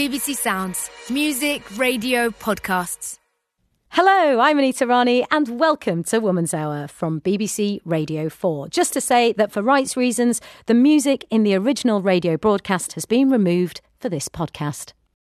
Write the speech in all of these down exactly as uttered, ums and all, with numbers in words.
B B C Sounds. Music, radio, podcasts. Hello, I'm Anita Rani and welcome to Woman's Hour from B B C Radio four. Just to say that for rights reasons, the music in the original radio broadcast has been removed for this podcast.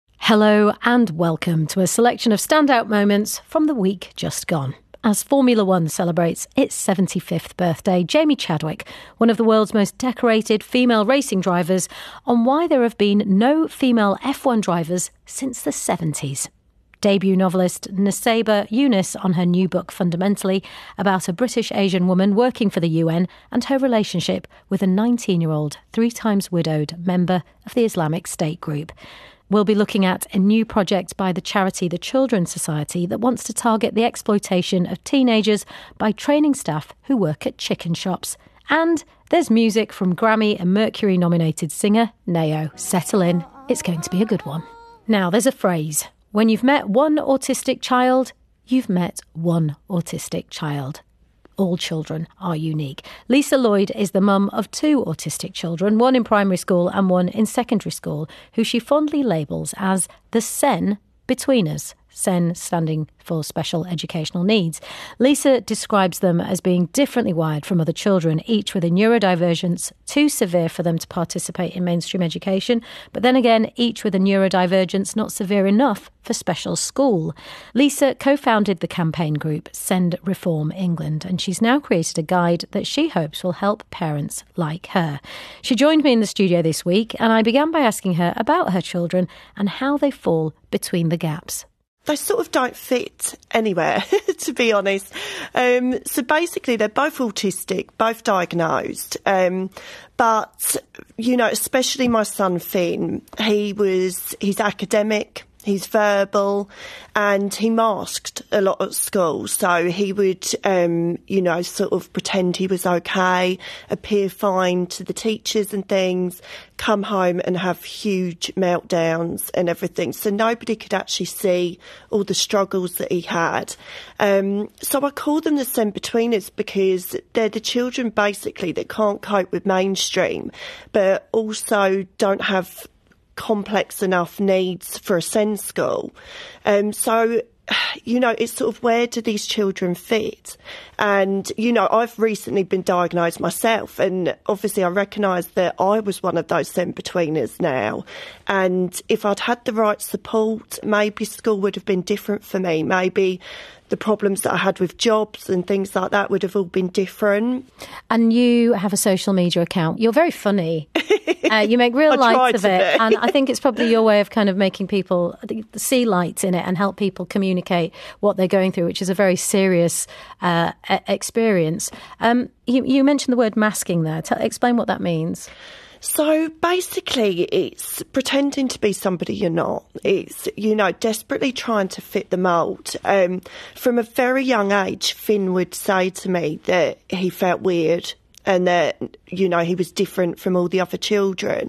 Hello and welcome to a selection of standout moments from the week just gone. As Formula One celebrates its seventy-fifth birthday, Jamie Chadwick, one of the world's most decorated female racing drivers, on why there have been no female F one drivers since the seventies. Debut novelist Nusaiba Yunus on her new book Fundamentally, about a British Asian woman working for the U N and her relationship with a nineteen-year-old, three times widowed member of the Islamic State group. We'll be looking at a new project by the charity The Children's Society that wants to target the exploitation of teenagers by training staff who work at chicken shops. And there's music from Grammy and Mercury-nominated singer Nao. Settle in, it's going to be a good one. Now, there's a phrase. When you've met one autistic child, you've met one autistic child. All children are unique. Lisa Lloyd is the mum of two autistic children, one in primary school and one in secondary school, who she fondly labels as the SEN betweeners. SEN standing for Special Educational Needs. Lisa describes them as being differently wired from other children, each with a neurodivergence too severe for them to participate in mainstream education, but then again, each with a neurodivergence not severe enough for special school. Lisa co-founded the campaign group Send Reform England, and she's now created a guide that she hopes will help parents like her. She joined me in the studio this week, and I began by asking her about her children and how they fall between the gaps. They sort of don't fit anywhere, to be honest. Um, so basically, they're both autistic, both diagnosed. Um, but, you know, especially my son Finn, he was, he's academic, he's verbal, and he masked a lot at school. So he would, um, you know, sort of pretend he was okay, appear fine to the teachers and things, come home and have huge meltdowns and everything. So nobody could actually see all the struggles that he had. Um, so I call them the send-betweeners because they're the children basically that can't cope with mainstream, but also don't have complex enough needs for a SEND school. Um, so, you know, it's sort of where do these children fit? And, you know, I've recently been diagnosed myself, and obviously I recognise that I was one of those send-betweeners now. And if I'd had the right support, maybe school would have been different for me. Maybe the problems that I had with jobs and things like that would have all been different. And you have a social media account. You're very funny. Uh, you make real light of it. And I think it's probably your way of kind of making people see light in it and help people communicate what they're going through, which is a very serious uh, experience. Um, you, you mentioned the word masking there. Tell, explain what that means. So basically it's pretending to be somebody you're not. It's, you know, desperately trying to fit the mould. Um, from a very young age, Finn would say to me that he felt weird and that, you know, he was different from all the other children.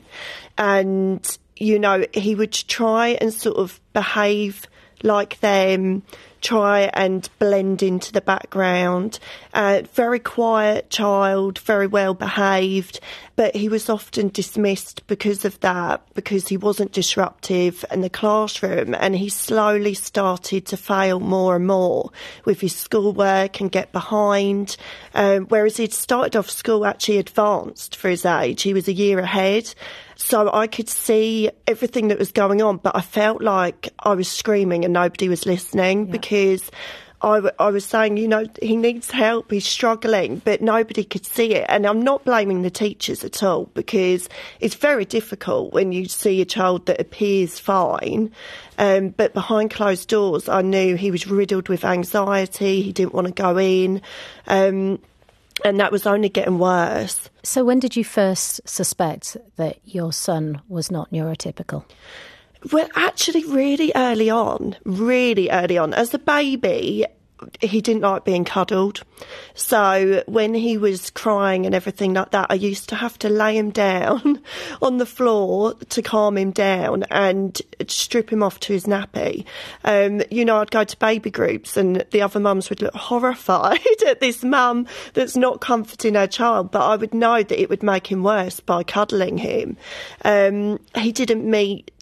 And, you know, he would try and sort of behave like them, try and blend into the background. Uh, very quiet child, very well behaved, but he was often dismissed because of that, because he wasn't disruptive in the classroom, and he slowly started to fail more and more with his schoolwork and get behind. Um, whereas he'd started off school actually advanced for his age. He was a year ahead. So I could see everything that was going on, but I felt like I was screaming and nobody was listening. Yeah. Because I, w- I was saying, you know, he needs help, he's struggling, but nobody could see it. And I'm not blaming the teachers at all, because it's very difficult when you see a child that appears fine. Um, but behind closed doors, I knew he was riddled with anxiety, he didn't want to go in. Um, And that was only getting worse. So when did you first suspect that your son was not neurotypical? Well, actually, really early on, really early on. As a baby, he didn't like being cuddled. So when he was crying and everything like that, I used to have to lay him down on the floor to calm him down and strip him off to his nappy. Um, you know, I'd go to baby groups and the other mums would look horrified at this mum that's not comforting her child, but I would know that it would make him worse by cuddling him. Um, he didn't meet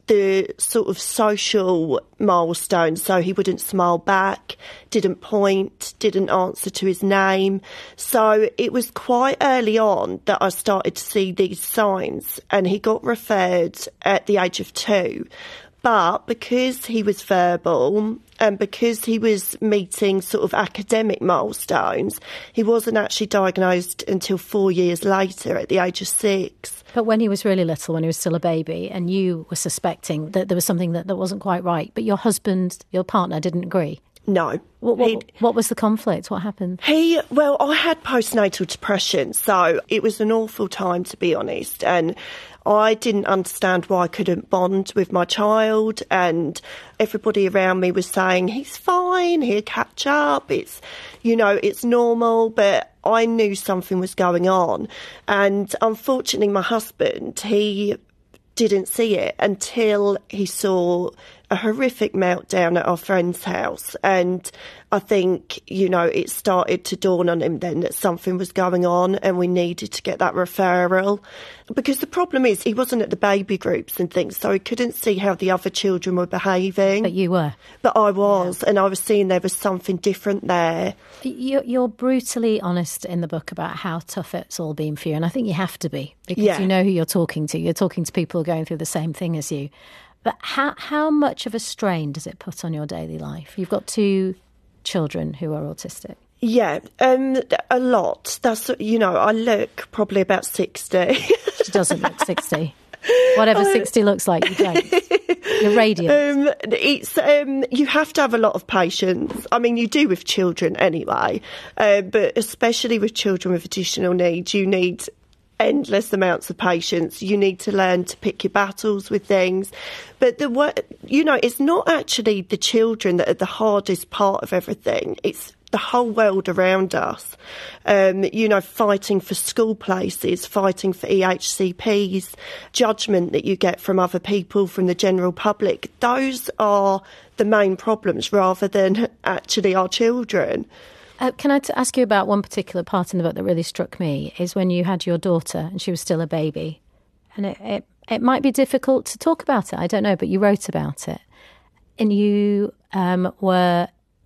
the sort of social milestones. So he wouldn't smile back, didn't point, didn't answer to his name. So it was quite early on that I started to see these signs, and he got referred at the age of two. But because he was verbal and because he was meeting sort of academic milestones, he wasn't actually diagnosed until four years later at the age of six. But when he was really little, when he was still a baby, and you were suspecting that there was something that, that wasn't quite right, but your husband, your partner, didn't agree? No. What, what, what was the conflict? What happened? He, well, I had postnatal depression, so it was an awful time, to be honest. And I didn't understand why I couldn't bond with my child, and everybody around me was saying, he's fine, he'll catch up, it's, you know, it's normal, but I knew something was going on. And unfortunately, my husband, he didn't see it until he saw a horrific meltdown at our friend's house. And I think, you know, it started to dawn on him then that something was going on and we needed to get that referral. Because the problem is he wasn't at the baby groups and things, so he couldn't see how the other children were behaving. But you were. But I was, yeah. And I was seeing there was something different there. You're brutally honest in the book about how tough it's all been for you, and I think you have to be, because yeah. you know who you're talking to. You're talking to people going through the same thing as you. But how how much of a strain does it put on your daily life? You've got two children who are autistic. Yeah, um, a lot. That's, you know, I look probably about sixty. She doesn't look sixty. Whatever sixty looks like, you don't. You're radiant. Um, it's, um, you have to have a lot of patience. I mean, you do with children anyway, uh, but especially with children with additional needs, you need endless amounts of patience. You need to learn to pick your battles with things. But the you know, it's not actually the children that are the hardest part of everything. It's the whole world around us. Um, you know, fighting for school places, fighting for E H C Ps, judgment that you get from other people, from the general public. Those are the main problems rather than actually our children. Uh, can I t- ask you about one particular part in the book that really struck me, is when you had your daughter and she was still a baby. And it, it, it might be difficult to talk about it, I don't know, but you wrote about it. And you um, were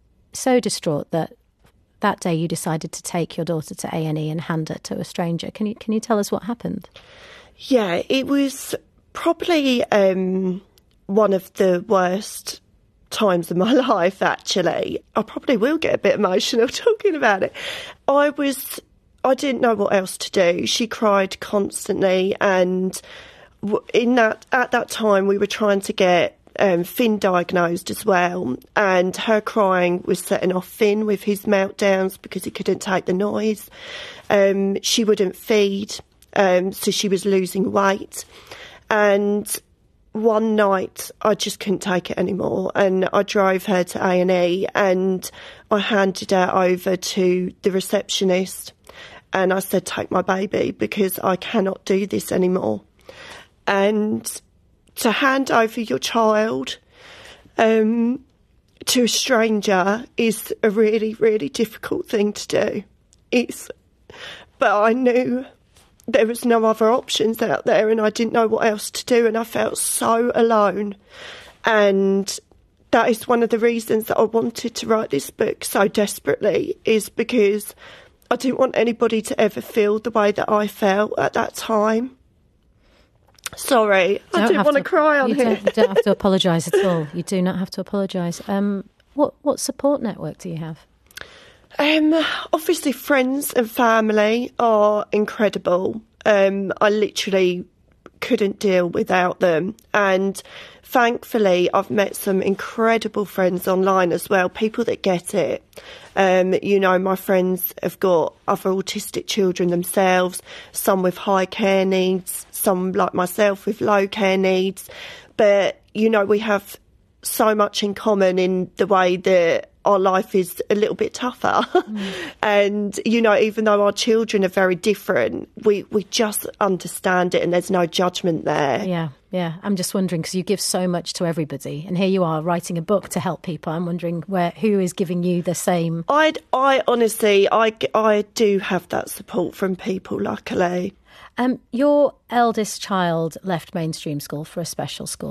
so distraught that that day you decided to take your daughter to A and E and hand her to a stranger. Can you, can you tell us what happened? Yeah, it was probably um, one of the worst times of my life, actually. I probably will get a bit emotional talking about it. I was, I didn't know what else to do. She cried constantly, and in that at that time we were trying to get um, Finn diagnosed as well, and her crying was setting off Finn with his meltdowns because he couldn't take the noise. Um, she wouldn't feed, um, so she was losing weight, and one night I just couldn't take it anymore, and I drove her to A and E and I handed her over to the receptionist and I said, take my baby because I cannot do this anymore. And to hand over your child um, to a stranger is a really, really difficult thing to do. It's, but I knew there was no other options out there and I didn't know what else to do, and I felt so alone. And that is one of the reasons that I wanted to write this book so desperately, is because I didn't want anybody to ever feel the way that I felt at that time. Sorry, I didn't want to cry on you here. Don't, you don't have to apologise at all. You do not have to apologise. Um, what, what support network do you have? Um, obviously, friends and family are incredible. Um, I literally couldn't deal without them. And thankfully, I've met some incredible friends online as well, people that get it. Um, you know, my friends have got other autistic children themselves, some with high care needs, some like myself with low care needs. But, you know, we have so much in common in the way that our life is a little bit tougher. Mm. And, you know, even though our children are very different, we, we just understand it and there's no judgment there. Yeah, yeah. I'm just wondering, because you give so much to everybody, and here you are writing a book to help people. I'm wondering where who is giving you the same. I I honestly, I, I do have that support from people, luckily. Um, your eldest child left mainstream school for a special school.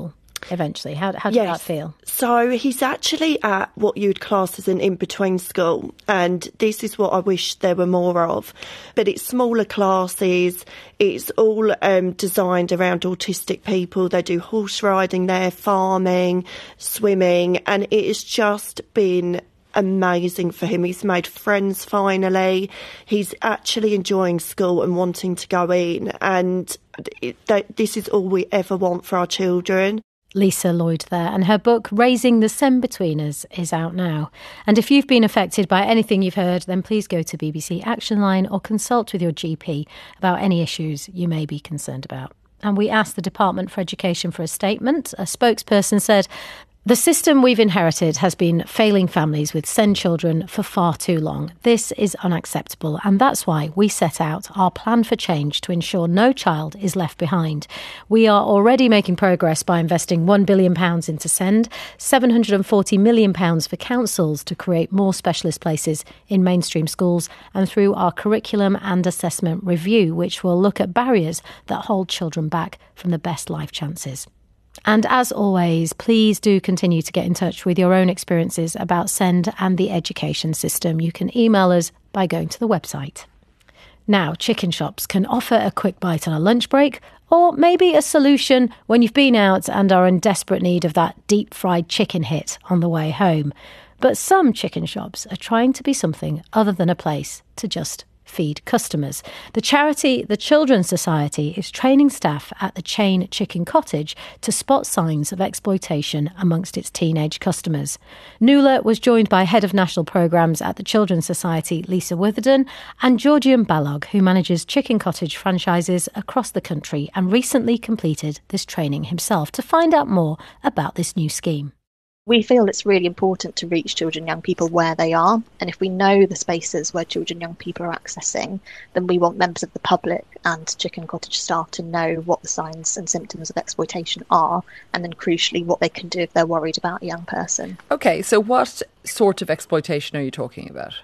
eventually? How, how did yes. that feel? So he's actually at what you'd class as an in-between school, and this is what I wish there were more of. But it's smaller classes, it's all um, designed around autistic people. They do horse riding there, farming, swimming, and it has just been amazing for him. He's made friends finally. He's actually enjoying school and wanting to go in, and it, that, this is all we ever want for our children. Lisa Lloyd there, and her book Raising the Send-Betweeners is out now. And if you've been affected by anything you've heard, then please go to B B C Action Line or consult with your G P about any issues you may be concerned about. And we asked the Department for Education for a statement. A spokesperson said, "The system we've inherited has been failing families with SEND children for far too long. This is unacceptable, and that's why we set out our plan for change to ensure no child is left behind. We are already making progress by investing one billion pounds into SEND, seven hundred forty million pounds for councils to create more specialist places in mainstream schools, and through our curriculum and assessment review, which will look at barriers that hold children back from the best life chances." And as always, please do continue to get in touch with your own experiences about SEND and the education system. You can email us by going to the website. Now, chicken shops can offer a quick bite on a lunch break, or maybe a solution when you've been out and are in desperate need of that deep-fried chicken hit on the way home. But some chicken shops are trying to be something other than a place to just feed customers. The charity The Children's Society is training staff at the chain Chicken Cottage to spot signs of exploitation amongst its teenage customers. Nuala was joined by Head of National Programmes at the Children's Society, Lisa Witherden, and Georgian Balog, who manages Chicken Cottage franchises across the country and recently completed this training himself, to find out more about this new scheme. We feel it's really important to reach children and young people where they are, and if we know the spaces where children and young people are accessing, then we want members of the public and Chicken Cottage staff to know what the signs and symptoms of exploitation are, and then crucially what they can do if they're worried about a young person. Okay, so what sort of exploitation are you talking about?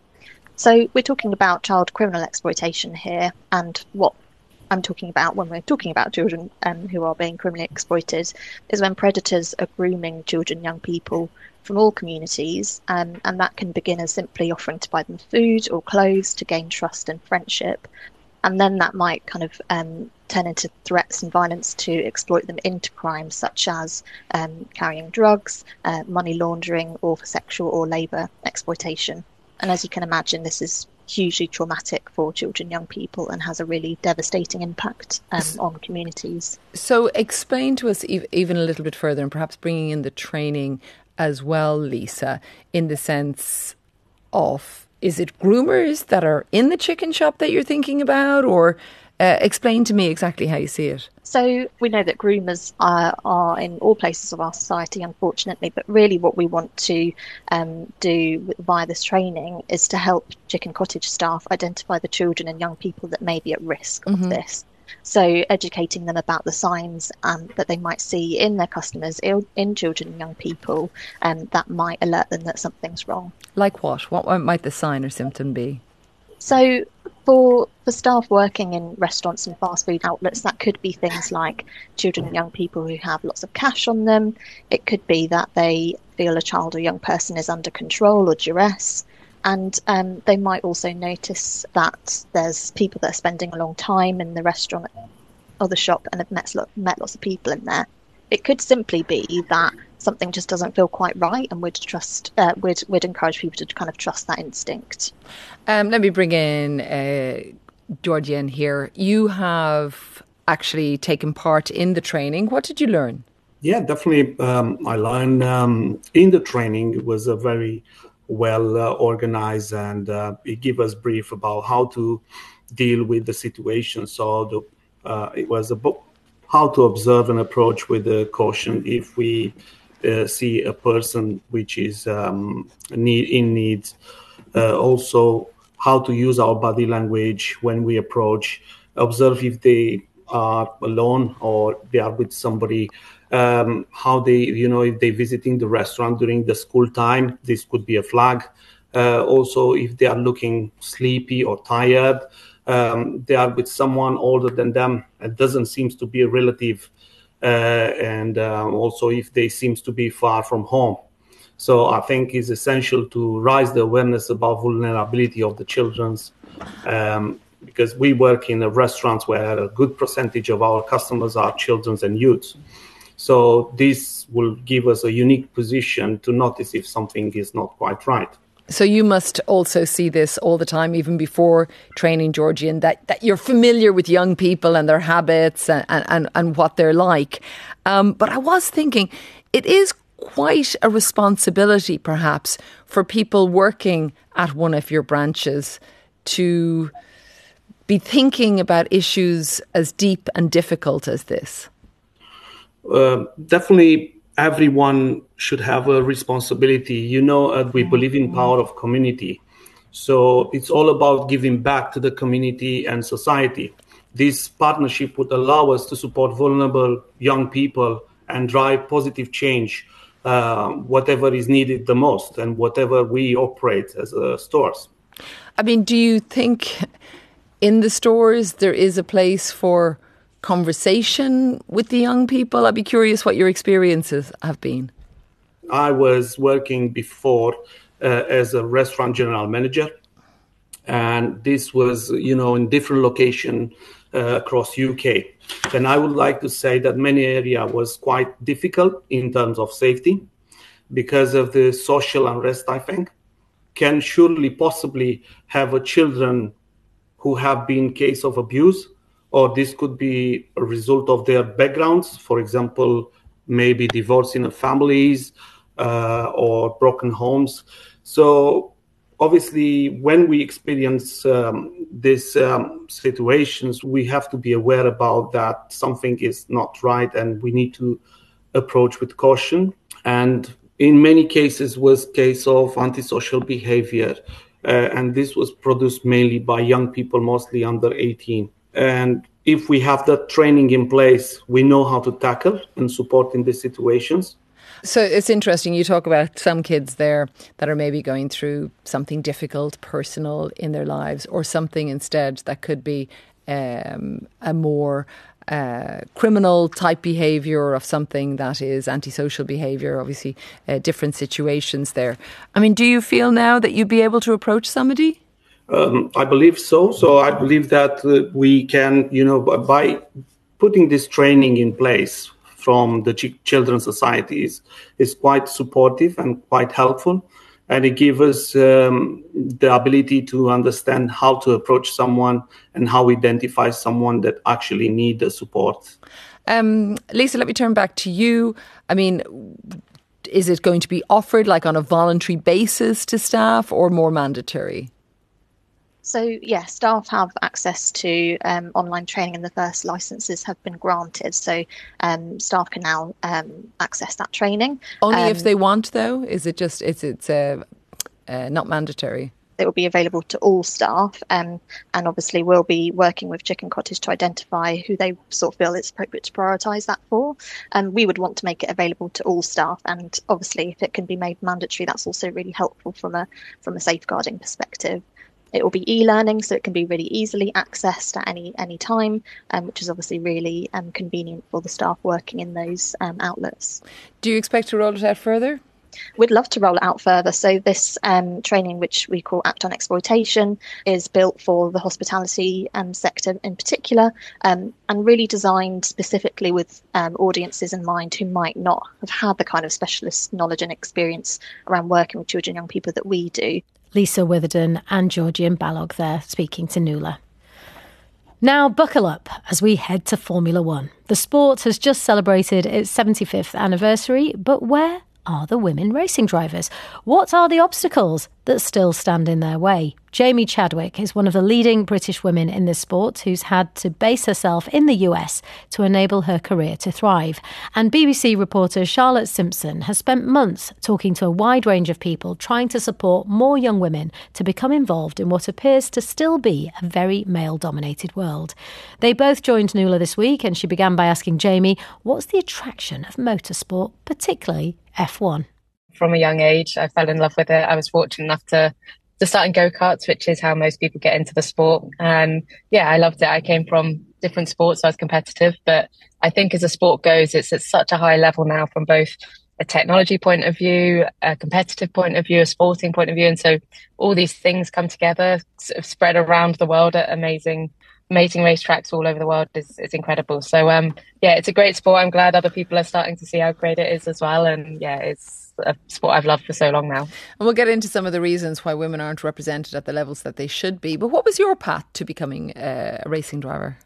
So we're talking about child criminal exploitation here, and what I'm talking about when we're talking about children um, who are being criminally exploited is when predators are grooming children and young people from all communities, um, and that can begin as simply offering to buy them food or clothes to gain trust and friendship, and then that might kind of um, turn into threats and violence to exploit them into crimes such as um, carrying drugs, uh, money laundering, or for sexual or labour exploitation. And as you can imagine, this is hugely traumatic for children and young people and has a really devastating impact um, on communities. So explain to us e- even a little bit further, and perhaps bringing in the training as well, Lisa, in the sense of, is it groomers that are in the chicken shop that you're thinking about, or uh, explain to me exactly how you see it? So we know that groomers are, are in all places of our society, unfortunately, but really what we want to um, do via this training is to help Chicken Cottage staff identify the children and young people that may be at risk mm-hmm. of this. So educating them about the signs um, that they might see in their customers, in children and young people, um, that might alert them that something's wrong. Like what? What might the sign or symptom be? So for for staff working in restaurants and fast food outlets, that could be things like children and young people who have lots of cash on them. It could be that they feel a child or young person is under control or duress. And um, they might also notice that there's people that are spending a long time in the restaurant or the shop and have met, met lots of people in there. It could simply be that something just doesn't feel quite right, and we'd trust, uh, we'd, we'd encourage people to kind of trust that instinct. Um, let me bring in uh, Georgian here. You have actually taken part in the training. What did you learn? Yeah, definitely. Um, I learned um, in the training. It was a very well uh, organized, and uh, it gave us brief about how to deal with the situation. So the, uh, it was about how to observe and approach with uh, caution if we uh, see a person which is um, need, in need. Uh, also, how to use our body language when we approach. Observe if they are alone or they are with somebody. Um, how they, you know, if they're visiting the restaurant during the school time, this could be a flag. Uh, also, if they are looking sleepy or tired, um, they are with someone older than them. It doesn't seem to be a relative. and uh, also if they seems to be far from home. So I think it's essential to raise the awareness about vulnerability of the children's, um, because we work in a restaurants where a good percentage of our customers are children and youths. So this will give us a unique position to notice if something is not quite right. So you must also see this all the time, even before training Georgian, that, that you're familiar with young people and their habits and, and, and what they're like. Um, but I was thinking, it is quite a responsibility, perhaps, for people working at one of your branches to be thinking about issues as deep and difficult as this. Uh, definitely. Everyone should have a responsibility. You know, uh, we believe in power of community. So it's all about giving back to the community and society. This partnership would allow us to support vulnerable young people and drive positive change, uh, whatever is needed the most and whatever we operate as uh, stores. I mean, do you think in the stores there is a place for conversation with the young people? I'd be curious what your experiences have been. I was working before uh, as a restaurant general manager, and this was, you know, in different location uh, across U K. And I would like to say that many area was quite difficult in terms of safety because of the social unrest, I think. Can surely possibly have a children who have been case of abuse, or this could be a result of their backgrounds, for example, maybe divorce in the families uh, or broken homes. So obviously, when we experience um, these um, situations, we have to be aware about that something is not right and we need to approach with caution. And in many cases was case of antisocial behavior. Uh, and this was produced mainly by young people, mostly under eighteen. And if we have that training in place, we know how to tackle and support in these situations. So it's interesting, you talk about some kids there that are maybe going through something difficult, personal in their lives, or something instead that could be um, a more uh, criminal type behaviour of something that is antisocial behaviour, obviously uh, different situations there. I mean, do you feel now that you'd be able to approach somebody? Um, I believe so. So I believe that uh, we can, you know, by putting this training in place from the ch- children's societies is quite supportive and quite helpful. And it gives us um, the ability to understand how to approach someone and how we identify someone that actually need the support. Um, Lisa, let me turn back to you. I mean, is it going to be offered like on a voluntary basis to staff or more mandatory? So, yeah, staff have access to um, online training and the first licences have been granted. So um, staff can now um, access that training. Only um, if they want, though? Is it just, it's, it's uh, uh, not mandatory? It will be available to all staff. Um, and obviously we'll be working with Chicken Cottage to identify who they sort of feel it's appropriate to prioritise that for. And um, we would want to make it available to all staff. And obviously if it can be made mandatory, that's also really helpful from a from a safeguarding perspective. It will be e-learning, so it can be really easily accessed at any any time, um, which is obviously really um, convenient for the staff working in those um, outlets. Do you expect to roll it out further? We'd love to roll it out further. So this um, training, which we call Act on Exploitation, is built for the hospitality um, sector in particular, um, and really designed specifically with um, audiences in mind who might not have had the kind of specialist knowledge and experience around working with children and young people that we do. Lisa Witherden and Georgian Balog there speaking to Nuala. Now buckle up as we head to Formula One. The sport has just celebrated its seventy-fifth anniversary, but where are the women racing drivers? What are the obstacles that still stand in their way? Jamie Chadwick is one of the leading British women in this sport who's had to base herself in the U S to enable her career to thrive. And B B C reporter Charlotte Simpson has spent months talking to a wide range of people trying to support more young women to become involved in what appears to still be a very male-dominated world. They both joined Nuala this week, and she began by asking Jamie, what's the attraction of motorsport, particularly F one? From a young age, I fell in love with it. I was fortunate enough to, to start in go-karts, which is how most people get into the sport. And yeah, I loved it. I came from different sports, so I was competitive. But I think as a sport goes, it's at such a high level now from both a technology point of view, a competitive point of view, a sporting point of view. And so all these things come together, sort of spread around the world at amazing amazing racetracks all over the world. is is incredible. So um yeah, it's a great sport. I'm glad other people are starting to see how great it is as well. And yeah, it's a sport I've loved for so long now. And we'll get into some of the reasons why women aren't represented at the levels that they should be. But what was your path to becoming a racing driver?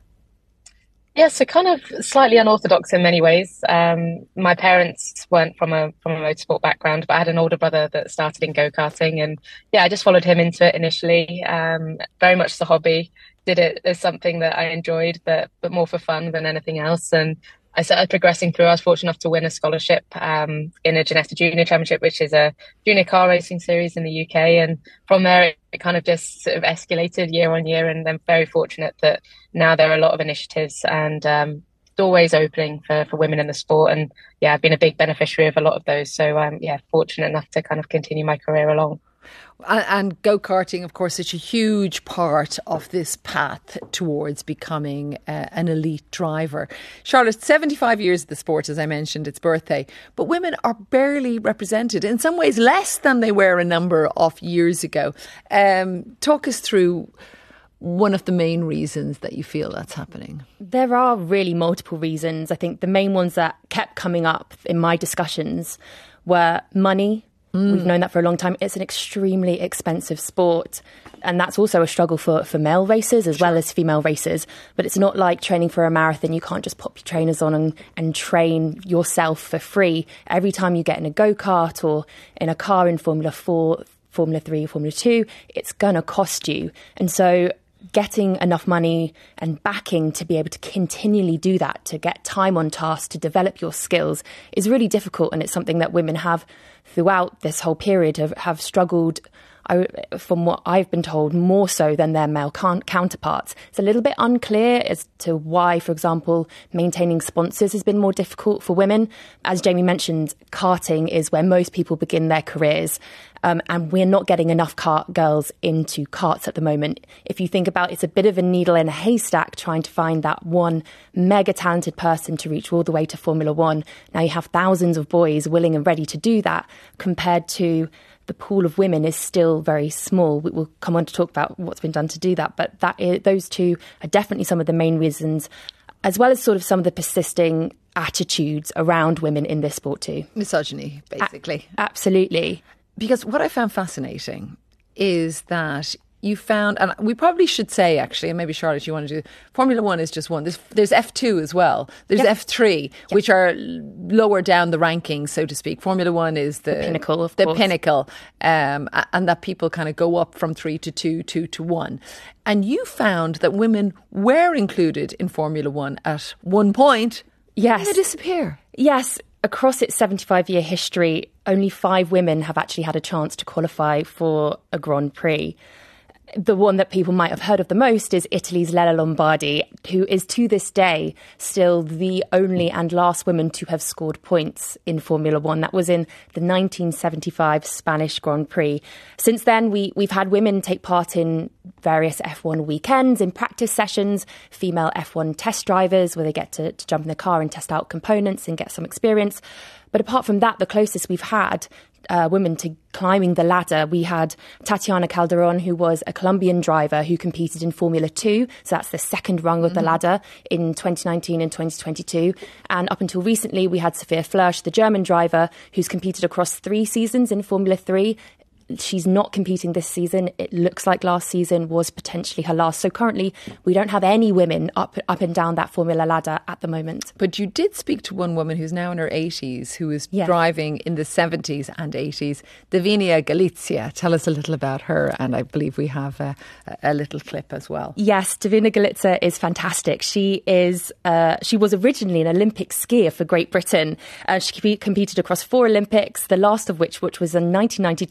Yeah, so kind of slightly unorthodox in many ways. Um, my parents weren't from a from a motorsport background, but I had an older brother that started in go-karting, and yeah, I just followed him into it initially. Um, very much as a hobby, did it as something that I enjoyed, but but more for fun than anything else. And I started progressing through. I was fortunate enough to win a scholarship um, in a Ginesta Junior Championship, which is a junior car racing series in the U K. And from there, it kind of just sort of escalated year on year. And I'm very fortunate that now there are a lot of initiatives and um, doorways opening for, for women in the sport. And yeah, I've been a big beneficiary of a lot of those. So um, yeah, fortunate enough to kind of continue my career along. And, and go-karting, of course, is a huge part of this path towards becoming uh, an elite driver. Charlotte, seventy-five years of the sport, as I mentioned, its birthday, but women are barely represented, in some ways less than they were a number of years ago. Um, talk us through one of the main reasons that you feel that's happening. There are really multiple reasons. I think the main ones that kept coming up in my discussions were money. Mm. We've known that for a long time. It's an extremely expensive sport. And that's also a struggle for, for male racers as well as female racers. But it's not like training for a marathon. You can't just pop your trainers on and, and train yourself for free. Every time you get in a go-kart or in a car in Formula four, Formula three, Formula two, it's going to cost you. And so getting enough money and backing to be able to continually do that, to get time on task, to develop your skills is really difficult. And it's something that women have throughout this whole period have, have struggled, I, from what I've been told, more so than their male can- counterparts. It's a little bit unclear as to why, for example, maintaining sponsors has been more difficult for women. As Jamie mentioned, karting is where most people begin their careers. Um, and we're not getting enough kart girls into karts at the moment. If you think about it, it's a bit of a needle in a haystack trying to find that one mega talented person to reach all the way to Formula One. Now you have thousands of boys willing and ready to do that compared to the pool of women is still very small. We will come on to talk about what's been done to do that. But that is, those two are definitely some of the main reasons, as well as sort of some of the persisting attitudes around women in this sport too. Misogyny, basically. A- absolutely. Because what I found fascinating is that you found, and we probably should say actually, and maybe Charlotte, you want to do, Formula One is just one. There's, there's F two as well. There's yep. F three, yep. which are lower down the rankings, so to speak. Formula One is the, the pinnacle, of the course. pinnacle, um, and that people kind of go up from three to two, two to one. And you found that women were included in Formula One at one point. Yes. They disappear. Yes. Across its seventy-five-year history, only five women have actually had a chance to qualify for a Grand Prix. The one that people might have heard of the most is Italy's Lella Lombardi, who is to this day still the only and last woman to have scored points in Formula One. That was in the nineteen seventy-five Spanish Grand Prix. Since then, we, we've had women take part in various F one weekends, in practice sessions, female F one test drivers where they get to, to jump in the car and test out components and get some experience. But apart from that, the closest we've had uh, women to climbing the ladder, we had Tatiana Calderon, who was a Colombian driver who competed in Formula two. So that's the second rung of the mm-hmm. ladder in twenty nineteen and twenty twenty-two. And up until recently, we had Sophia Flörsch, the German driver, who's competed across three seasons in Formula three. She's not competing this season. It looks like last season was potentially her last. So currently, we don't have any women up up and down that Formula ladder at the moment. But you did speak to one woman who's now in her eighties, who was yeah. driving in the seventies and eighties, Davinia Galizia. Tell us a little about her, and I believe we have a, a little clip as well. Yes, Davinia Galizia is fantastic. She is. Uh, she was originally an Olympic skier for Great Britain. Uh, she competed across four Olympics, the last of which, which was in nineteen ninety-two when she was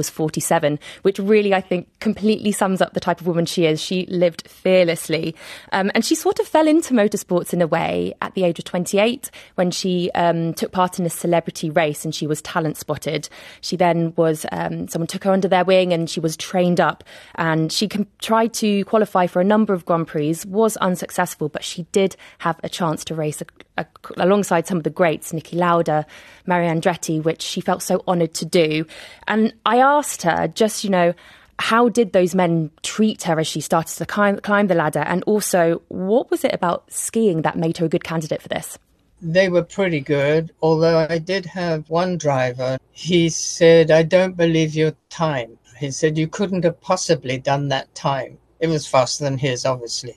was forty-seven, which really, I think, completely sums up the type of woman she is. She lived fearlessly. Um, and she sort of fell into motorsports in a way at the age of twenty-eight when she um, took part in a celebrity race and she was talent spotted. She then was, um, someone took her under their wing and she was trained up, and she com- tried to qualify for a number of Grand Prix, was unsuccessful, but she did have a chance to race a, a, alongside some of the greats, Niki Lauda, Mario Andretti, which she felt so honoured to do. And I asked her just, you know, how did those men treat her as she started to climb, climb the ladder? And also, what was it about skiing that made her a good candidate for this? They were pretty good, although I did have one driver. He said, I don't believe your time. He said, you couldn't have possibly done that time. It was faster than his, obviously.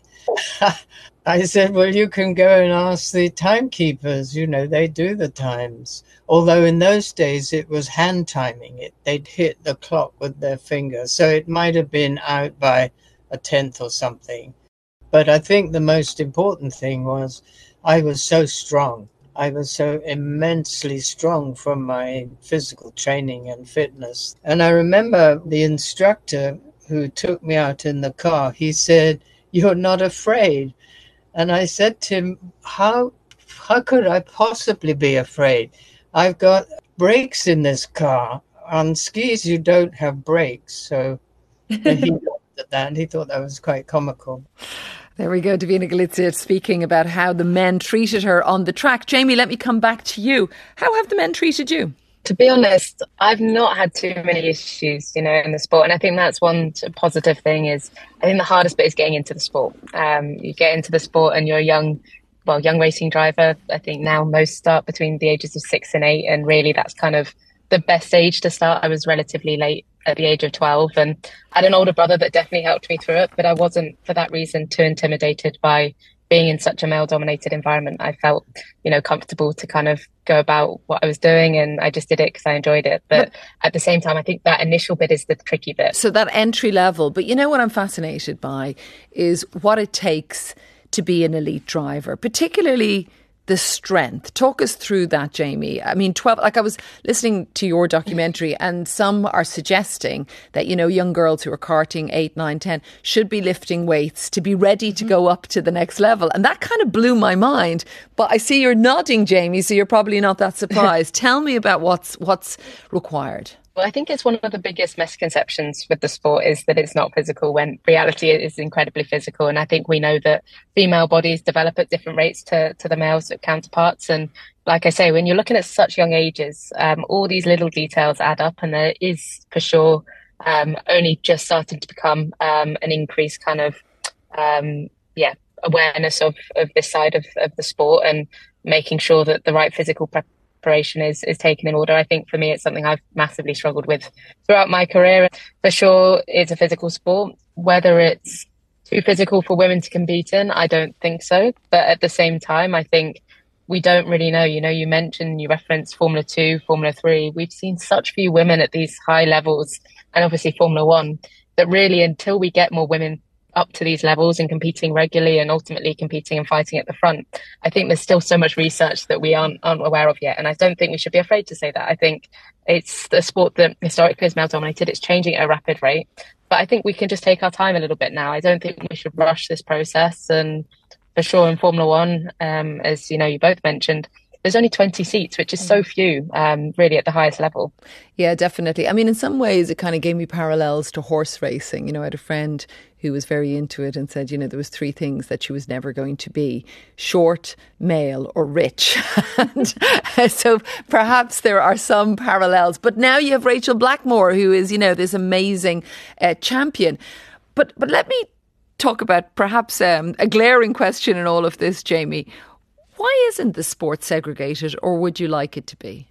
I said, well, you can go and ask the timekeepers. You know, they do the times. Although in those days it was hand timing it. They'd hit the clock with their finger. So it might have been out by a tenth or something. But I think the most important thing was I was so strong. I was so immensely strong from my physical training and fitness. And I remember the instructor who took me out in the car, he said, you're not afraid. And I said to him, how, how could I possibly be afraid? I've got brakes in this car. On skis, you don't have brakes. So he looked at that and he thought that was quite comical. There we go, Davina Galizia speaking about how the men treated her on the track. Jamie, let me come back to you. How have the men treated you? To be honest, I've not had too many issues, you know, in the sport. And I think that's one positive thing is I think the hardest bit is getting into the sport. Um, you get into the sport and you're a young, well, young racing driver. I think now most start between the ages of six and eight. And really that's kind of the best age to start. I was relatively late at the age of twelve and I had an older brother that definitely helped me through it. But I wasn't, for that reason, too intimidated by being in such a male-dominated environment. I felt, you know, comfortable to kind of go about what I was doing, and I just did it because I enjoyed it. But at the same time, I think that initial bit is the tricky bit. So that entry level. But you know what I'm fascinated by is what it takes to be an elite driver, particularly the strength. Talk us through that, Jamie. I mean, twelve, like I was listening to your documentary and some are suggesting that, you know, young girls who are karting eight, nine, ten should be lifting weights to be ready to go up to the next level. And that kind of blew my mind. But I see you're nodding, Jamie, so you're probably not that surprised. Tell me about what's what's required. Well, I think it's one of the biggest misconceptions with the sport is that it's not physical when reality is incredibly physical. And I think we know that female bodies develop at different rates to, to the male counterparts. And like I say, when you're looking at such young ages, um, all these little details add up, and there is for sure um, only just starting to become um, an increased kind of, um, yeah, awareness of, of this side of, of the sport and making sure that the right physical preparation preparation is is taken in order. I think for me it's something I've massively struggled with throughout my career. For sure it's a physical sport. Whether it's too physical for women to compete in, I don't think so. But at the same time, I think we don't really know. You know, you mentioned, you referenced Formula two, Formula three. We've seen such few women at these high levels, and obviously Formula one, that really until we get more women up to these levels and competing regularly and ultimately competing and fighting at the front, I think there's still so much research that we aren't, aren't aware of yet. And I don't think we should be afraid to say that. I think it's a sport that historically is male dominated. It's changing at a rapid rate. But I think we can just take our time a little bit now. I don't think we should rush this process. And for sure in Formula One, um, as you know, you both mentioned, there's only twenty seats, which is so few, um, really, at the highest level. Yeah, definitely. I mean, in some ways, it kind of gave me parallels to horse racing. You know, I had a friend who was very into it and said, you know, there was three things that she was never going to be: short, male, or rich. And so perhaps there are some parallels. But now you have Rachel Blackmore, who is, you know, this amazing uh, champion. But but let me talk about perhaps um, a glaring question in all of this, Jamie. Why isn't the sport segregated, or would you like it to be?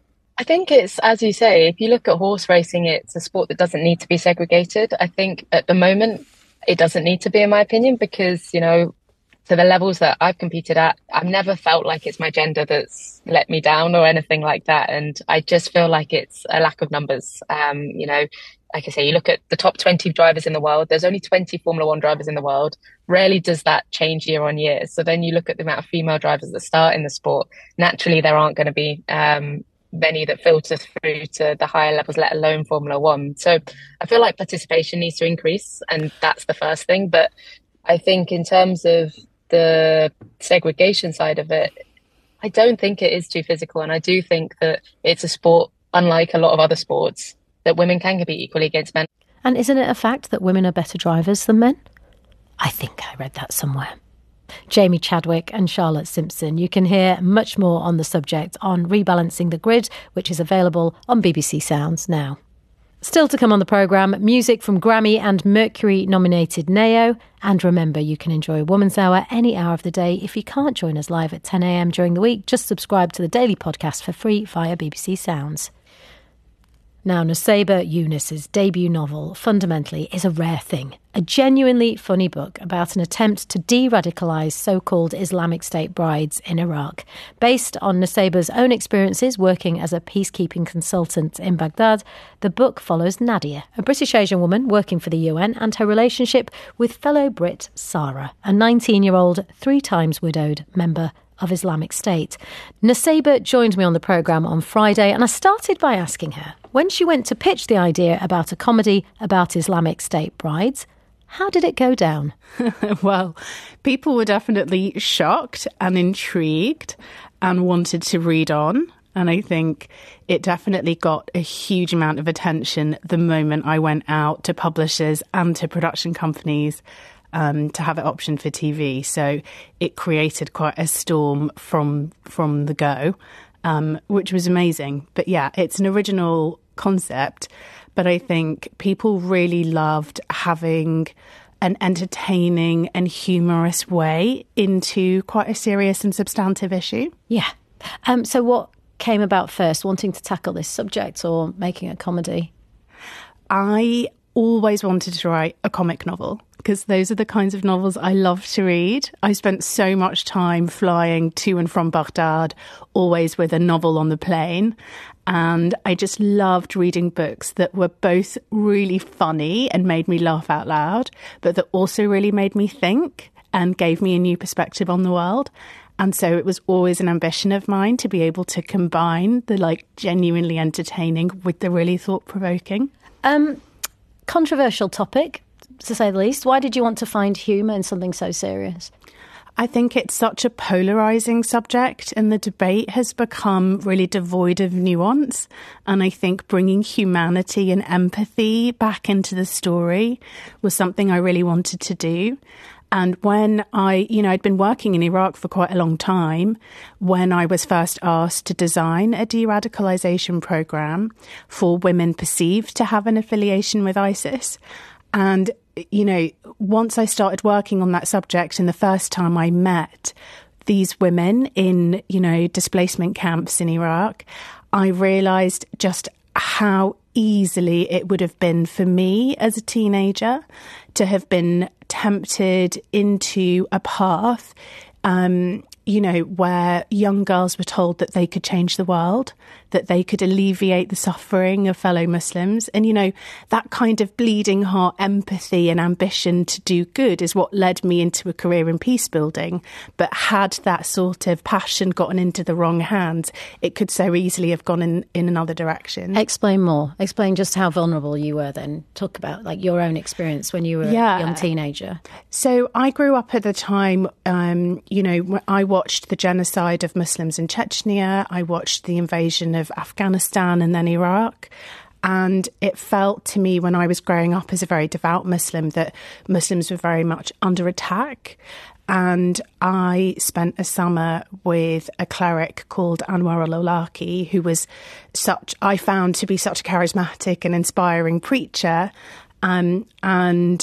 I think it's, as you say, if you look at horse racing, it's a sport that doesn't need to be segregated. I think at the moment it doesn't need to be, in my opinion, because, you know, to the levels that I've competed at, I've never felt like it's my gender that's let me down or anything like that. And I just feel like it's a lack of numbers. Um, you know, like I say, you look at the top twenty drivers in the world, there's only twenty Formula One drivers in the world. Rarely does that change year on year. So then you look at the amount of female drivers that start in the sport. Naturally, there aren't going to be um, many that filter through to the higher levels, let alone Formula One. So I feel like participation needs to increase, and that's the first thing. But I think in terms of the segregation side of it, I don't think it is too physical. And I do think that it's a sport, unlike a lot of other sports, that women can compete equally against men. And isn't it a fact that women are better drivers than men? I think I read that somewhere. Jamie Chadwick and Charlotte Simpson. You can hear much more on the subject on Rebalancing the Grid, which is available on B B C Sounds now. Still to come on the programme, music from Grammy and Mercury nominated Neo. And remember, you can enjoy Woman's Hour any hour of the day. If you can't join us live at ten a.m. during the week, just subscribe to the daily podcast for free via B B C Sounds. Now, Nusayba Yunus's debut novel, fundamentally, is a rare thing. A genuinely funny book about an attempt to de-radicalise so-called Islamic State brides in Iraq. Based on Nusayba's own experiences working as a peacekeeping consultant in Baghdad, the book follows Nadia, a British Asian woman working for the U N, and her relationship with fellow Brit Sarah, a nineteen-year-old, three times widowed member of Islamic State. Nusayba joined me on the programme on Friday, and I started by asking her, when she went to pitch the idea about a comedy about Islamic State brides, how did it go down? Well, people were definitely shocked and intrigued and wanted to read on. And I think it definitely got a huge amount of attention the moment I went out to publishers and to production companies Um, to have it optioned for T V. So it created quite a storm from from the go, um, which was amazing. But yeah, it's an original concept, but I think people really loved having an entertaining and humorous way into quite a serious and substantive issue. Yeah. Um, so what came about first, wanting to tackle this subject or making a comedy? I always wanted to write a comic novel, because those are the kinds of novels I love to read. I spent so much time flying to and from Baghdad, always with a novel on the plane. And I just loved reading books that were both really funny and made me laugh out loud, but that also really made me think and gave me a new perspective on the world. And so it was always an ambition of mine to be able to combine the like genuinely entertaining with the really thought-provoking. Um, controversial topic, to say the least. Why did you want to find humour in something so serious? I think it's such a polarising subject, and the debate has become really devoid of nuance. And I think bringing humanity and empathy back into the story was something I really wanted to do. And when I, you know, I'd been working in Iraq for quite a long time, when I was first asked to design a de-radicalisation programme for women perceived to have an affiliation with ISIS. And, you know, once I started working on that subject, and the first time I met these women in, you know, displacement camps in Iraq, I realised just how easily it would have been for me as a teenager to have been tempted into a path, um, you know, where young girls were told that they could change the world, that they could alleviate the suffering of fellow Muslims. And, you know, that kind of bleeding heart empathy and ambition to do good is what led me into a career in peace building. But had that sort of passion gotten into the wrong hands, it could so easily have gone in, in another direction. Explain more. Explain just how vulnerable you were then. Talk about like your own experience when you were yeah. a young teenager. So I grew up at the time, um, you know, I watched the genocide of Muslims in Chechnya. I watched the invasion of Afghanistan and then Iraq. And it felt to me when I was growing up as a very devout Muslim that Muslims were very much under attack. And I spent a summer with a cleric called Anwar al-Awlaki, who was such, I found to be such a charismatic and inspiring preacher. Um, and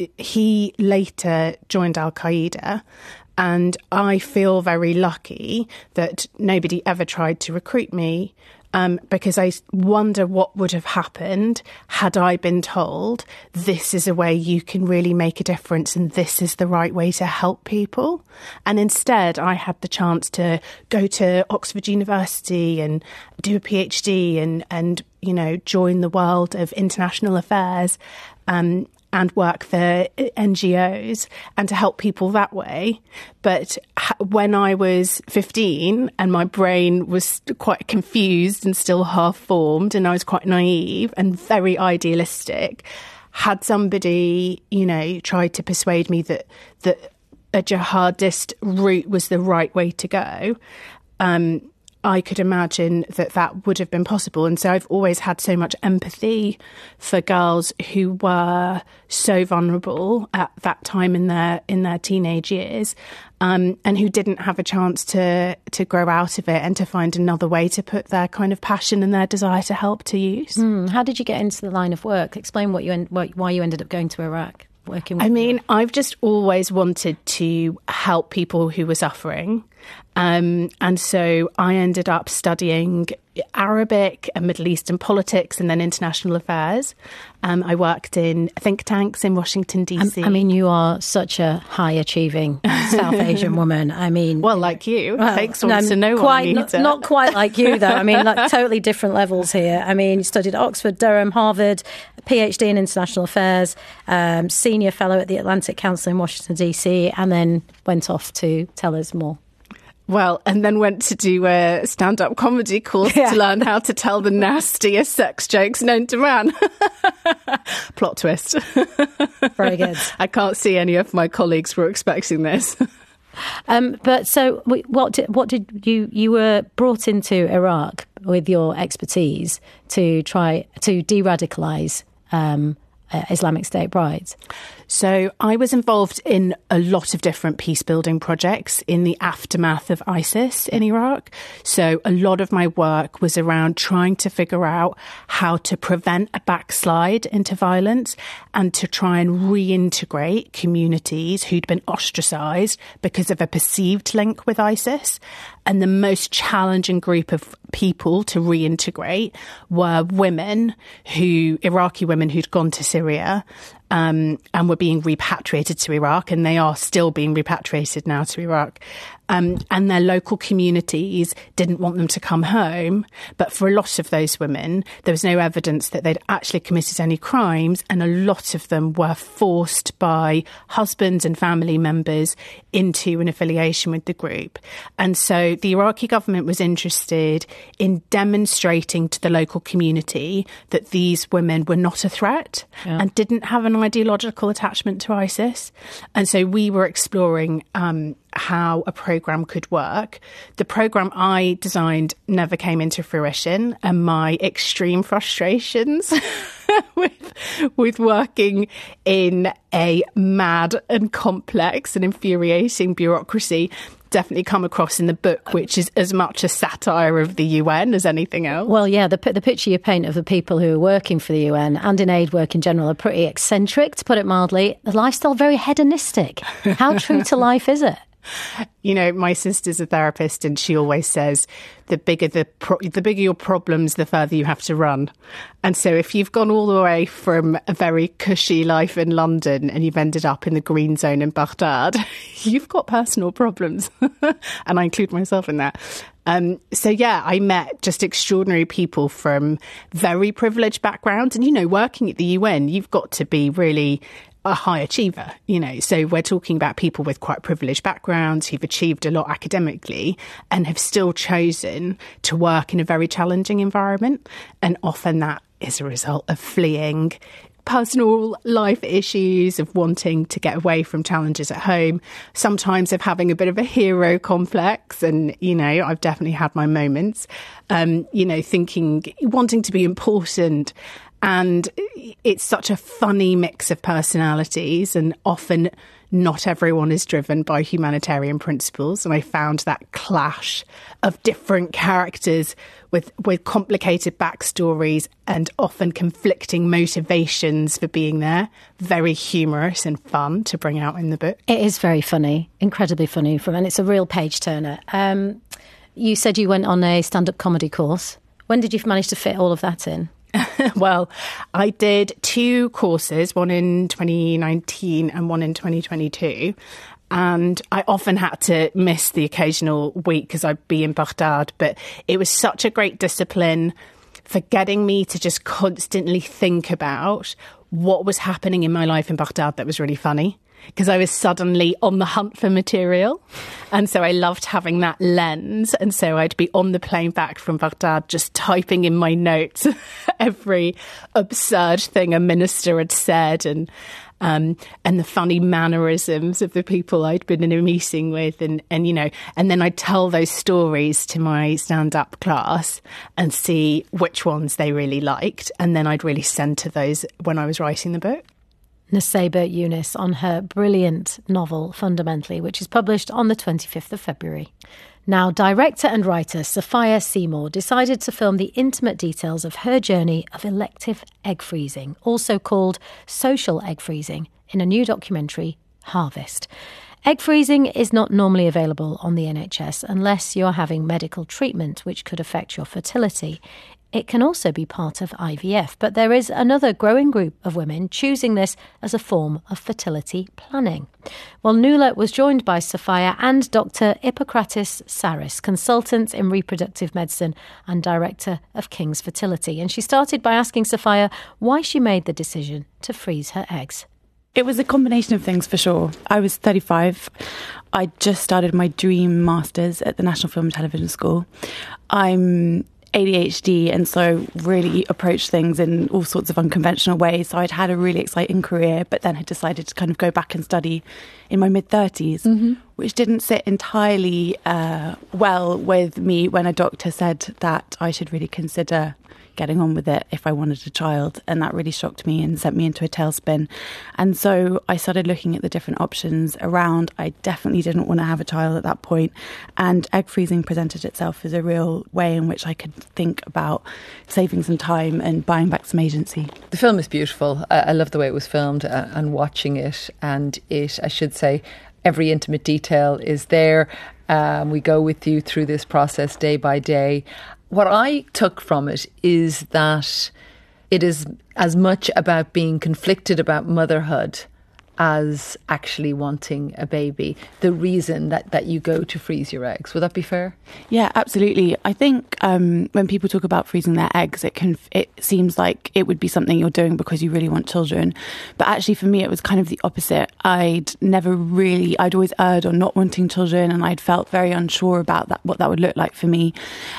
he later joined Al-Qaeda. And I feel very lucky that nobody ever tried to recruit me, um, because I wonder what would have happened had I been told this is a way you can really make a difference and this is the right way to help people. And instead, I had the chance to go to Oxford University and do a PhD and, and you know, join the world of international affairs. Um, and work for N G Os and to help people that way. But when I was fifteen and my brain was quite confused and still half formed, and I was quite naive and very idealistic, had somebody, you know, tried to persuade me that that a jihadist route was the right way to go, um, I could imagine that that would have been possible. And so I've always had so much empathy for girls who were so vulnerable at that time in their in their teenage years, um, and who didn't have a chance to to grow out of it and to find another way to put their kind of passion and their desire to help to use. Mm. How did you get into the line of work? Explain what you en- what, why you ended up going to Iraq. Working with I mean, I've just always wanted to help people who were suffering. Um, and so I ended up studying Arabic and Middle Eastern politics and then international affairs. Um, I worked in think tanks in Washington, D C. I, I mean, you are such a high-achieving South Asian woman. I mean... Well, like you. Well, Takes one to know quite, one, not, not quite like you, though. I mean, like totally different levels here. I mean, you studied at Oxford, Durham, Harvard, PhD in international affairs, um, senior fellow at the Atlantic Council in Washington, D C, and then went off to tell us more. Well, and then went to do a stand-up comedy course yeah. to learn how to tell the nastiest sex jokes known to man. Plot twist. Very good. I can't see any of my colleagues were expecting this. Um, but so, what did, what did you you were brought into Iraq with your expertise to try to de-radicalise um, uh, Islamic State brides? So I was involved in a lot of different peace building projects in the aftermath of ISIS in Iraq. So a lot of my work was around trying to figure out how to prevent a backslide into violence and to try and reintegrate communities who'd been ostracised because of a perceived link with ISIS. And the most challenging group of people to reintegrate were women who, Iraqi women who'd gone to Syria Um, and were being repatriated to Iraq, and they are still being repatriated now to Iraq. Um, and their local communities didn't want them to come home. But for a lot of those women, there was no evidence that they'd actually committed any crimes. And a lot of them were forced by husbands and family members into an affiliation with the group. And so the Iraqi government was interested in demonstrating to the local community that these women were not a threat yeah. and didn't have an ideological attachment to ISIS. And so we were exploring um, how a programme could work. The programme I designed never came into fruition, and my extreme frustrations with with working in a mad and complex and infuriating bureaucracy definitely come across in the book, which is as much a satire of the U N as anything else. Well, yeah, the, the picture you paint of the people who are working for the U N and in aid work in general are pretty eccentric, to put it mildly. The lifestyle very hedonistic. How true to life is it? You know, my sister's a therapist, and she always says the bigger the pro- the bigger your problems, the further you have to run. And so if you've gone all the way from a very cushy life in London and you've ended up in the green zone in Baghdad, you've got personal problems. And I include myself in that. Um, so, yeah, I met just extraordinary people from very privileged backgrounds. And, you know, working at the U N, you've got to be really a high achiever, you know, so we're talking about people with quite privileged backgrounds who've achieved a lot academically and have still chosen to work in a very challenging environment. And often that is a result of fleeing personal life issues, of wanting to get away from challenges at home, sometimes of having a bit of a hero complex. And, you know, I've definitely had my moments, um, you know, thinking, wanting to be important. And it's such a funny mix of personalities, and often not everyone is driven by humanitarian principles. And I found that clash of different characters with, with complicated backstories and often conflicting motivations for being there very humorous and fun to bring out in the book. It is very funny, incredibly funny, and it's a real page turner. Um, you said you went on a stand-up comedy course. When did you manage to fit all of that in? Well, I did two courses, one in twenty nineteen and one in twenty twenty-two. And I often had to miss the occasional week because I'd be in Baghdad. But it was such a great discipline for getting me to just constantly think about what was happening in my life in Baghdad that was really funny, because I was suddenly on the hunt for material. And so I loved having that lens. And so I'd be on the plane back from Baghdad just typing in my notes every absurd thing a minister had said, and um, and the funny mannerisms of the people I'd been in a meeting with. And, and, you know, and then I'd tell those stories to my stand-up class and see which ones they really liked. And then I'd really centre those when I was writing the book. Nusayba Yunus on her brilliant novel Fundamentally, which is published on the twenty-fifth of February. Now, director and writer Sophia Seymour decided to film the intimate details of her journey of elective egg freezing, also called social egg freezing, in a new documentary, Harvest. Egg freezing is not normally available on the N H S unless you're having medical treatment which could affect your fertility. It can also be part of I V F, but there is another growing group of women choosing this as a form of fertility planning. Well, Nuala was joined by Sophia and Doctor Ippokratis Saris, consultant in reproductive medicine and director of King's Fertility. And she started by asking Sophia why she made the decision to freeze her eggs. It was a combination of things, for sure. I was thirty-five. I just started my dream masters at the National Film and Television School. I'm A D H D, and so really approached things in all sorts of unconventional ways. So I'd had a really exciting career, but then had decided to kind of go back and study in my mid-thirties, mm-hmm. which didn't sit entirely uh, well with me when a doctor said that I should really consider getting on with it if I wanted a child. And that really shocked me and sent me into a tailspin. And so I started looking at the different options around. I definitely didn't want to have a child at that point. And egg freezing presented itself as a real way in which I could think about saving some time and buying back some agency. The film is beautiful. I, I love the way it was filmed uh, and watching it. And it, I should say, every intimate detail is there. Um, we go with you through this process day by day. What I took from it is that it is as much about being conflicted about motherhood as actually wanting a baby, the reason that, that you go to freeze your eggs. Would that be fair? Yeah, absolutely. I think um, when people talk about freezing their eggs, it can it seems like it would be something you're doing because you really want children. But actually for me, it was kind of the opposite. I'd never really, I'd always erred on not wanting children, and I'd felt very unsure about that, what that would look like for me.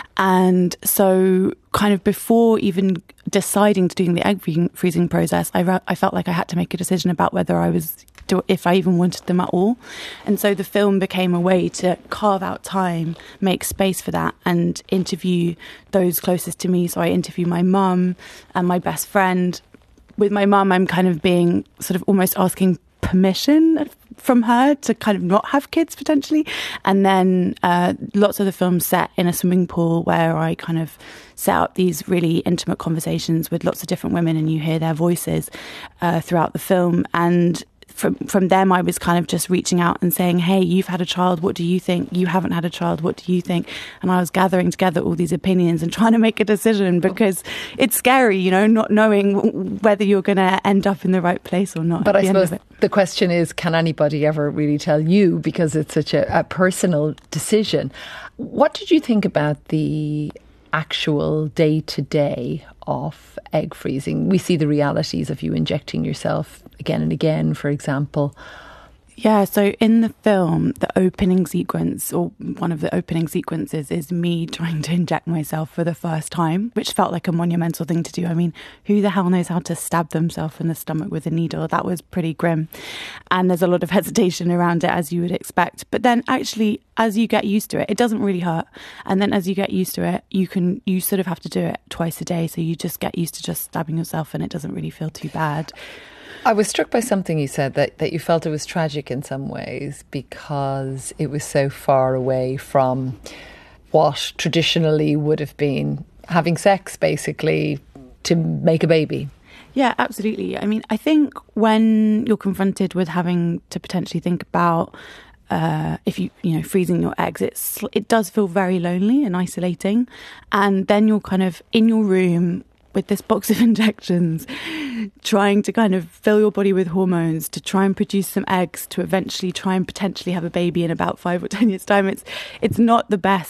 And so kind of before even deciding to doing the egg freezing process, I, re- I felt like I had to make a decision about whether I was, if I even wanted them at all. And so the film became a way to carve out time, make space for that, and interview those closest to me. So I interview my mum and my best friend. With my mum, I'm kind of being sort of almost asking permission from her to kind of not have kids potentially. And then uh, lots of the films set in a swimming pool where I kind of set up these really intimate conversations with lots of different women, and you hear their voices uh, throughout the film. And from from them, I was kind of just reaching out and saying, hey, you've had a child, what do you think? You haven't had a child, what do you think? And I was gathering together all these opinions and trying to make a decision, because it's scary, you know, not knowing whether you're going to end up in the right place or not. But I suppose the question is, can anybody ever really tell you, because it's such a, a personal decision? What did you think about the actual day-to-day of egg freezing? We see the realities of you injecting yourself again and again, for example. Yeah, so in the film, the opening sequence, or one of the opening sequences, is me trying to inject myself for the first time, which felt like a monumental thing to do. I mean, who the hell knows how to stab themselves in the stomach with a needle? That was pretty grim. And there's a lot of hesitation around it, as you would expect. But then actually, as you get used to it, it doesn't really hurt. And then as you get used to it, you can you sort of have to do it twice a day. So you just get used to just stabbing yourself, and it doesn't really feel too bad. I was struck by something you said, that, that you felt it was tragic in some ways because it was so far away from what traditionally would have been having sex, basically, to make a baby. Yeah, absolutely. I mean, I think when you're confronted with having to potentially think about Uh, if you, you know, freezing your eggs, it's, it does feel very lonely and isolating. And then you're kind of in your room with this box of injections, trying to kind of fill your body with hormones to try and produce some eggs to eventually try and potentially have a baby in about five or ten years' time. It's it's not the best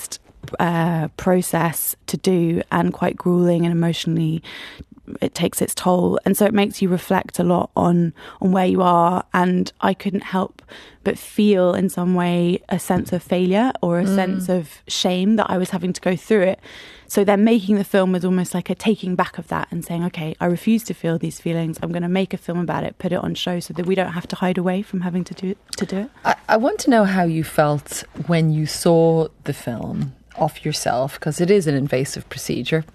uh, process to do and quite grueling and emotionally it takes its toll, and so it makes you reflect a lot on on where you are. And I couldn't help but feel in some way a sense of failure or a mm. sense of shame that I was having to go through it. So then making the film was almost like a taking back of that and saying, okay, I refuse to feel these feelings. I'm going to make a film about it, put it on show so that we don't have to hide away from having to do it. To do it. I, I want to know how you felt when you saw the film of yourself, because it is an invasive procedure.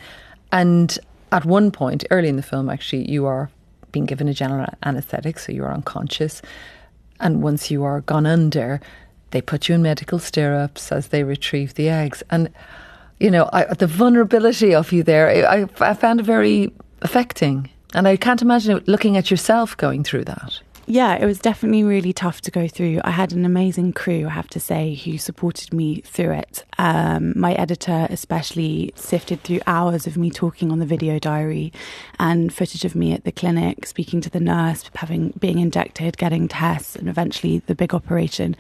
And at one point, early in the film, actually, you are being given a general anaesthetic, so you are unconscious. And once you are gone under, they put you in medical stirrups as they retrieve the eggs. And, you know, I, the vulnerability of you there, I, I found it very affecting. And I can't imagine it, looking at yourself going through that. Yeah, it was definitely really tough to go through. I had an amazing crew, I have to say, who supported me through it. Um, my editor especially sifted through hours of me talking on the video diary and footage of me at the clinic, speaking to the nurse, having being injected, getting tests, and eventually the big operation.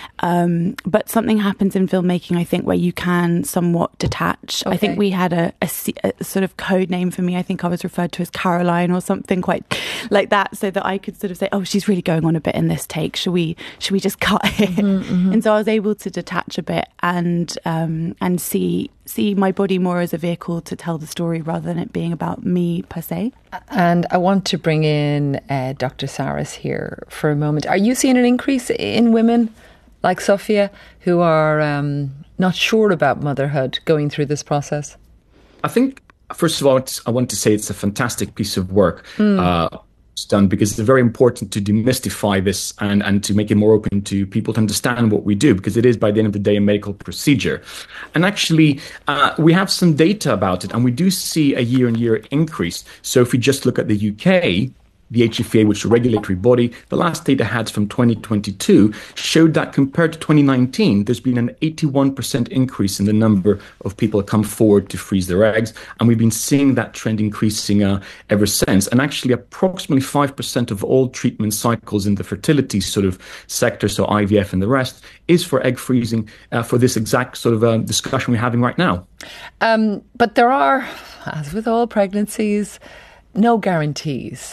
Um, but something happens in filmmaking, I think, where you can somewhat detach. Okay. I think we had a, a, a sort of code name for me. I think I was referred to as Caroline or something quite like that, so that I could sort of say, oh, she's really going on a bit in this take. Should we should we just cut it? Mm-hmm, mm-hmm. And so I was able to detach a bit and um, and see see my body more as a vehicle to tell the story rather than it being about me per se. And I want to bring in uh, Doctor Saris here for a moment. Are you seeing an increase in women like Sophia who are um, not sure about motherhood going through this process? I think, first of all, I want to say it's a fantastic piece of work. Mm. Uh, done because it's very important to demystify this and, and to make it more open to people to understand what we do, because it is, by the end of the day, a medical procedure. And actually, uh, we have some data about it, and we do see a year-on-year increase. So if we just look at the U K, the H F E A, which is a regulatory body, the last data had from twenty twenty-two showed that compared to twenty nineteen, there's been an eighty-one percent increase in the number of people that come forward to freeze their eggs. And we've been seeing that trend increasing uh, ever since. And actually, approximately five percent of all treatment cycles in the fertility sort of sector, so I V F and the rest, is for egg freezing uh, for this exact sort of uh, discussion we're having right now. Um, but there are, as with all pregnancies, no guarantees.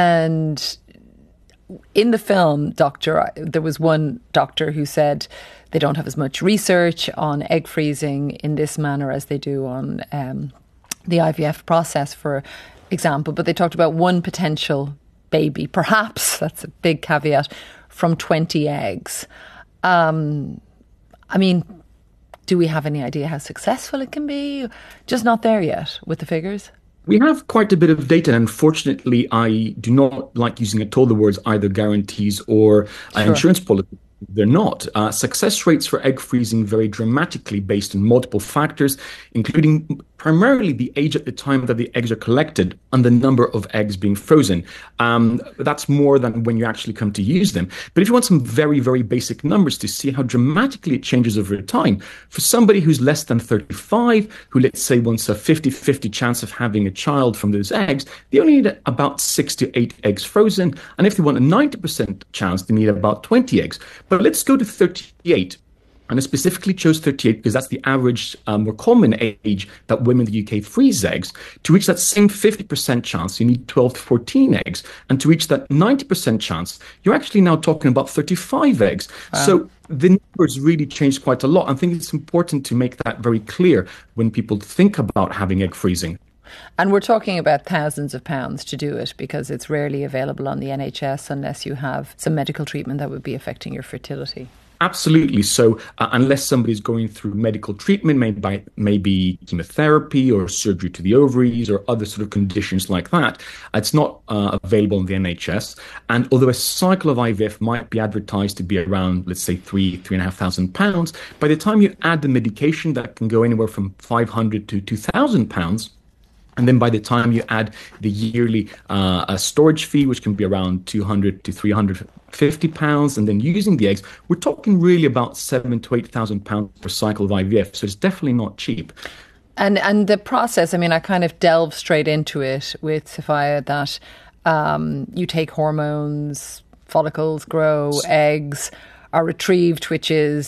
And in the film, doctor, there was one doctor who said they don't have as much research on egg freezing in this manner as they do on um, the I V F process, for example. But they talked about one potential baby, perhaps, that's a big caveat, from twenty eggs. Um, I mean, do we have any idea how successful it can be? Just not there yet with the figures? We have quite a bit of data, and unfortunately, I do not like using at all the words either guarantees or uh, sure. insurance policy. They're not. Uh, success rates for egg freezing vary dramatically based on multiple factors, including primarily the age at the time that the eggs are collected and the number of eggs being frozen. Um, that's more than when you actually come to use them. But if you want some very, very basic numbers to see how dramatically it changes over time, for somebody who's less than thirty-five, who let's say wants a fifty-fifty chance of having a child from those eggs, they only need about six to eight eggs frozen. And if they want a ninety percent chance, they need about twenty eggs. But let's go to thirty-eight. And I specifically chose thirty-eight because that's the average, um, more common age that women in the U K freeze eggs. To reach that same fifty percent chance, you need twelve to fourteen eggs. And to reach that ninety percent chance, you're actually now talking about thirty-five eggs. Wow. So the numbers really changed quite a lot. I think it's important to make that very clear when people think about having egg freezing. And we're talking about thousands of pounds to do it, because it's rarely available on the N H S unless you have some medical treatment that would be affecting your fertility. Absolutely. So uh, unless somebody's going through medical treatment, maybe, maybe chemotherapy or surgery to the ovaries or other sort of conditions like that, it's not uh, available on the N H S. And although a cycle of I V F might be advertised to be around, let's say, three, three and a half thousand pounds, by the time you add the medication, that can go anywhere from five hundred to two thousand pounds. And then by the time you add the yearly uh, a storage fee, which can be around two hundred to three hundred fifty pounds, and then using the eggs, we're talking really about seven to eight thousand pounds per cycle of I V F. So it's definitely not cheap. And and the process, I mean, I kind of delved straight into it with Sophia, that um, you take hormones, follicles grow, eggs are retrieved, which is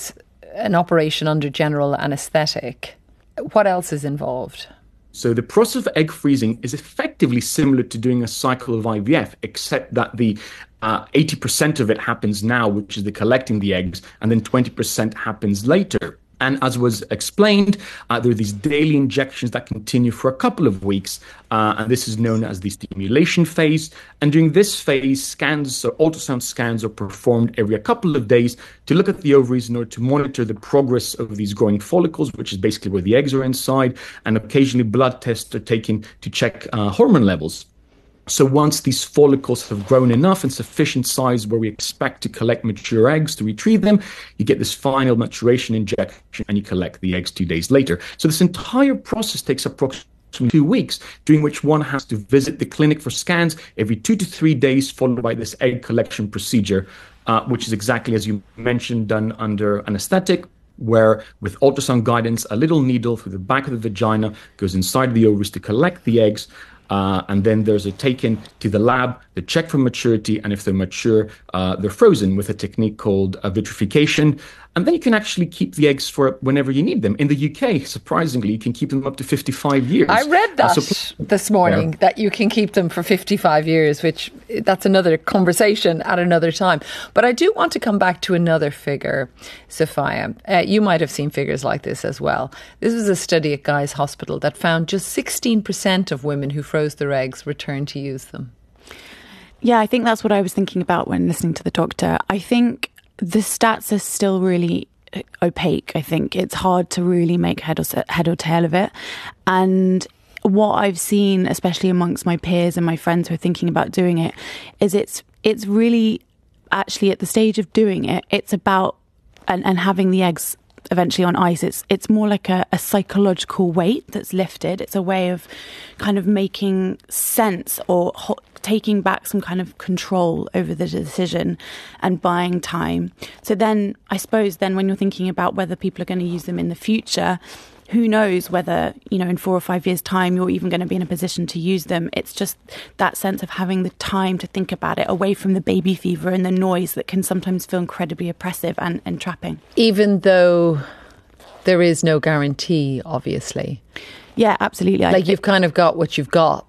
an operation under general anaesthetic. What else is involved? So the process of egg freezing is effectively similar to doing a cycle of I V F, except that the uh, eighty percent of it happens now, which is the collecting the eggs, and then twenty percent happens later. And as was explained, uh, there are these daily injections that continue for a couple of weeks, uh, and this is known as the stimulation phase. And during this phase, scans or ultrasound scans are performed every a couple of days to look at the ovaries in order to monitor the progress of these growing follicles, which is basically where the eggs are inside, and occasionally blood tests are taken to check uh, hormone levels. So once these follicles have grown enough and sufficient size where we expect to collect mature eggs to retrieve them, you get this final maturation injection and you collect the eggs two days later. So this entire process takes approximately two weeks, during which one has to visit the clinic for scans every two to three days, followed by this egg collection procedure, uh, which is exactly as you mentioned, done under anesthetic, where with ultrasound guidance, a little needle through the back of the vagina goes inside the ovaries to collect the eggs. Uh, and then there's a taken to the lab, they check for maturity, and if they're mature, uh, they're frozen with a technique called uh, vitrification. And then you can actually keep the eggs for whenever you need them. In the U K, surprisingly, you can keep them up to fifty-five years. I read that uh, so, this morning, yeah. that you can keep them for fifty-five years, which that's another conversation at another time. But I do want to come back to another figure, Sophia. Uh, you might have seen figures like this as well. This was a study at Guy's Hospital that found just sixteen percent of women who froze their eggs returned to use them. Yeah, I think that's what I was thinking about when listening to the doctor. I think the stats are still really opaque. I think it's hard to really make head or, head or tail of it. And what I've seen, especially amongst my peers and my friends who are thinking about doing it, is it's it's really actually at the stage of doing it, it's about and, and having the eggs eventually on ice. It's it's more like a, a psychological weight that's lifted. It's a way of kind of making sense or ho- taking back some kind of control over the decision and buying time. So then I suppose then when you're thinking about whether people are going to use them in the future, who knows whether, you know, in four or five years' time, you're even going to be in a position to use them. It's just that sense of having the time to think about it, away from the baby fever and the noise that can sometimes feel incredibly oppressive and entrapping. Even though there is no guarantee, obviously. Yeah, absolutely. Like you've kind of got what you've got,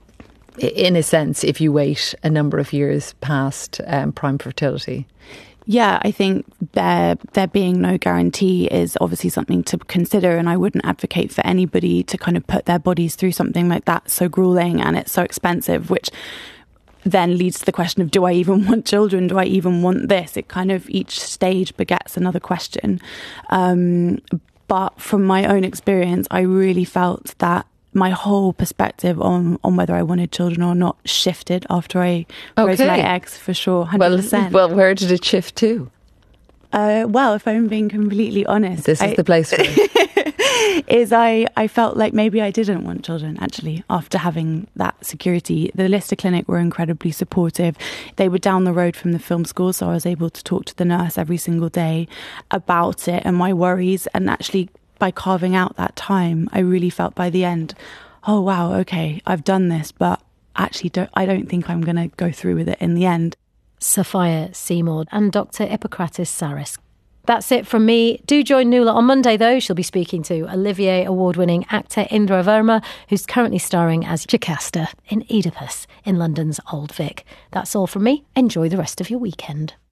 in a sense, if you wait a number of years past um, prime fertility. Yeah, I think there there being no guarantee is obviously something to consider, and I wouldn't advocate for anybody to kind of put their bodies through something like that so grueling and it's so expensive, which then leads to the question of, do I even want children? Do I even want this? It kind of, each stage begets another question. Um, but from my own experience, I really felt that my whole perspective on, on whether I wanted children or not shifted after I froze okay. my eggs, for sure, one hundred percent. Well, well, where did it shift to? Uh, well, if I'm being completely honest... This is I, the place for it. is I, I felt like maybe I didn't want children, actually, after having that security. The Lister Clinic were incredibly supportive. They were down the road from the film school, so I was able to talk to the nurse every single day about it and my worries, and actually... by carving out that time, I really felt by the end, oh, wow, okay, I've done this, but actually don't, I don't think I'm going to go through with it in the end. Sophia Seymour and Doctor Ippokrates Saris. That's it from me. Do join Nuala on Monday, though. She'll be speaking to Olivier Award-winning actor Indra Verma, who's currently starring as Jocasta in Oedipus in London's Old Vic. That's all from me. Enjoy the rest of your weekend.